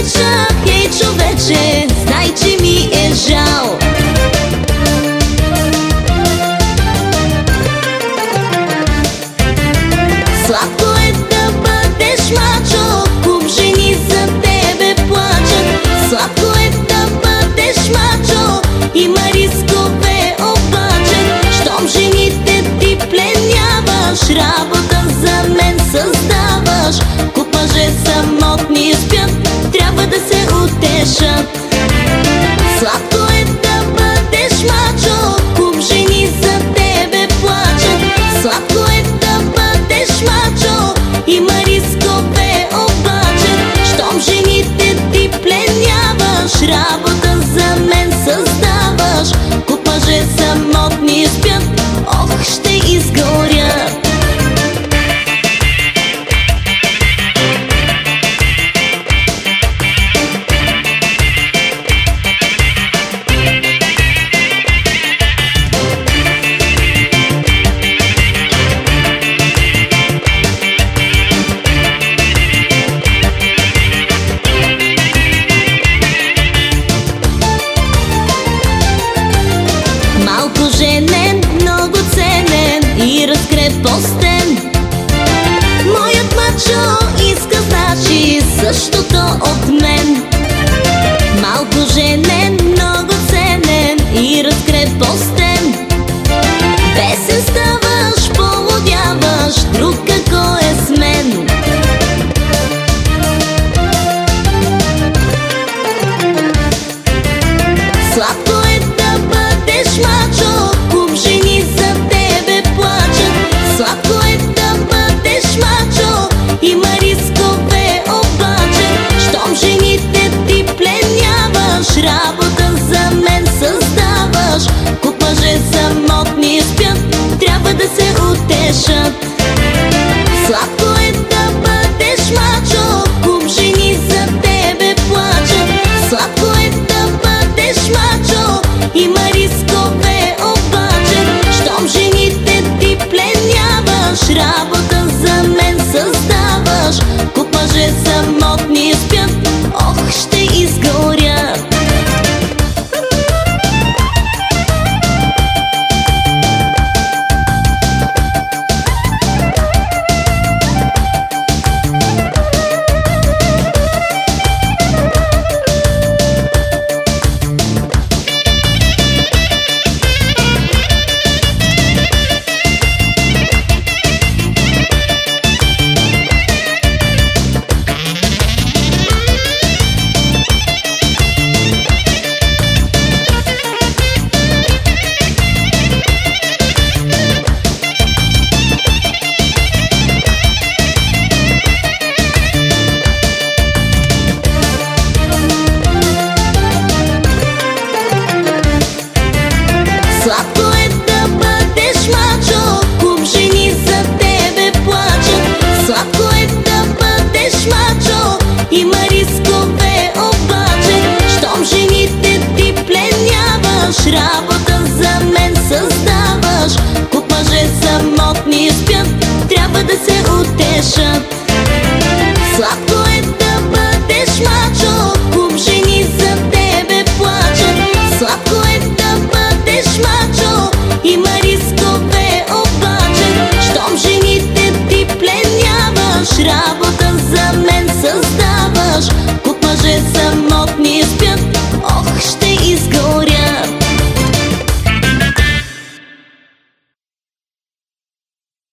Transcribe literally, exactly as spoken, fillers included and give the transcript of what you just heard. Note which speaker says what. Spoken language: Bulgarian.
Speaker 1: обича, хей човече, знай, че ми е жал. Сладко е да бъдеш мачо, куп жени за тебе плачат. Сладко е да бъдеш мачо, има рискове обаче. Щом жените ти пленяваш, работа за мен създаваш. Куп мъже самотни спят, трябва да се утешат. Сладко е да бъдеш мачо, куп жени за тебе плачат. Сладко е да бъдеш мачо, има рискове обаче. Щом жените ти пленяваш, работа за мен създаваш. Куп мъже самотни спят, ох, ще изгорят. Малко женен, много ценен и разкрепостен. Моят мачо иска, значи, същото от мен. Малко женен, много ценен и разкрепостен. Бесен ставаш, полудяваш, друг какво е с мен. Сладко е да бъдеш мачо, куп жени за тебе плачат. Сладко е да бъдеш мачо, има рискове обаче. Щом жените ти пленяваш, работа за мен създаваш. Куп мъже самотни спят, трябва да се утешат. Сладко е да бъдеш мачо, куп жени за тебе плачат. Сладко е да бъдеш мачо, има рискове обаче. Щом жените ти пленяваш, работа за мен създаваш. Куп мъже самотни спят, ох, ще изгорят. Сладко е да бъдеш мачо, куп жени за тебе плачат. Сладко е да бъдеш мачо, има рискове обаче. Щом жените ти пленяваш, работа за мен създаваш. Куп мъже самотни спят, трябва да се утешат.